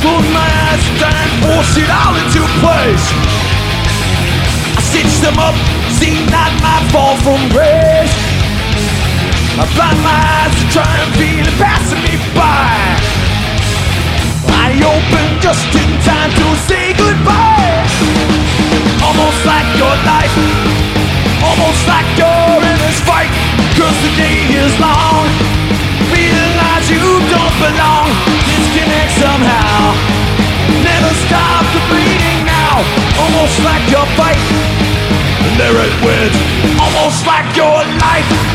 Close my eyes and force it all into place. I stitch them up, see not my fall from grace. I blind my eyes to try and feel it passing me by. I open just in time to say goodbye. Almost like your life, almost like you're in this fight. 'Cause the day is long, realize you don't belong. Disconnect somehow, never stop the bleeding now. Almost like your fight, and there it went. Almost like your life.